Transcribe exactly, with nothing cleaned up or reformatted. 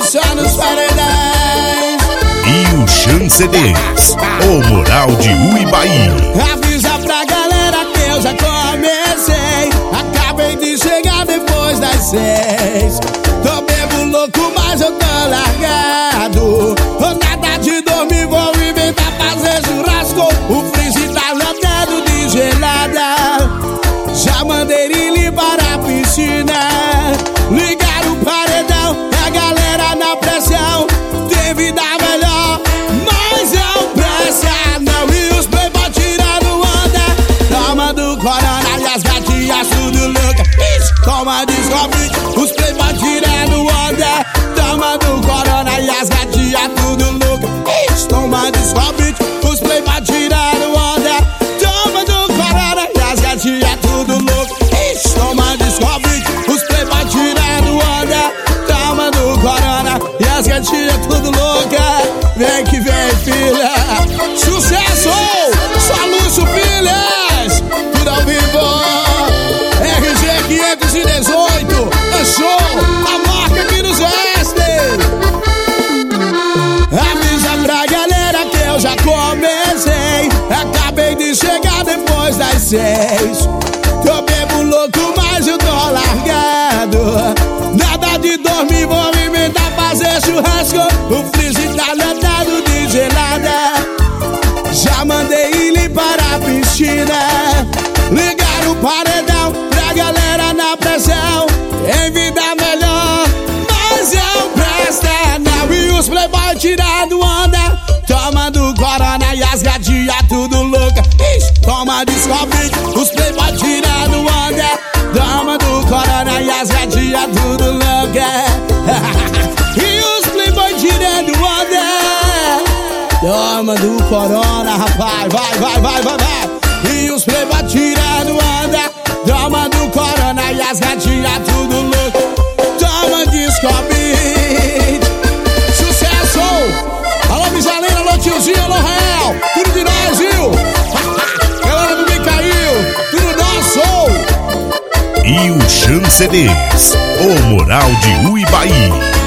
só nos paredões. E o Chan C Ds, o Moral de Uibaí. Avisa pra galera que eu já comecei. Acabei de chegar depois das seis. Tô bebo louco, mas eu tô largado. Nada de dormir, vou inventar fazer churrasco. O freezer tá lotado de gelada. Já mandei ele para a piscina. Ligar o paredão, a galera na pressão. Tem vida melhor, mas não presta não. E os playboy tirando onda. Toma do corona e as gatinhas tudo louca. Toma descobre, os playboy tirando onda. Toma do corona e as gatinhas tudo louca. Toma descobre, os playboy tirando onda. Toma do corona e as gatinhas tudo louca. Toma descobre, os playboy tirando onda. Toma do corona e as gatinhas tudo louca. Vem que vem, filha. Sucesso! Só luxo, filhas. Tudo ao vivo. R G quinhentos e dezoito. É show. A marca que nos veste. Avisa pra galera que eu já comecei. Acabei de chegar depois das seis. Tô bebo louco, mas eu tô largado. Nada de dormir, vou inventar fazer churrasco. O freezer tá lotado de gelada. Já mandei ele para a piscina. Ligar o paredão pra galera na pressão. Tem vida melhor, mas não presta não. E os playboy tirando onda. Toma do corona e as gatinhas tudo louca. Toma descobre, os playboy tirando onda. Toma do corona e as gatinhas tudo louca. E os playboy tirando onda. Toma do corona, rapaz. Vai, vai, vai, vai, vai. E os playboy tirando onda. Toma do corona e as gatinhas tudo louca. Toma descobre. Sucesso! Alô, Misalina, alô, tiozinho, alô, Real. Tudo de nós, viu? Galera do Micael, tudo nosso. E o Chan C Ds, o Moral de Uibaí.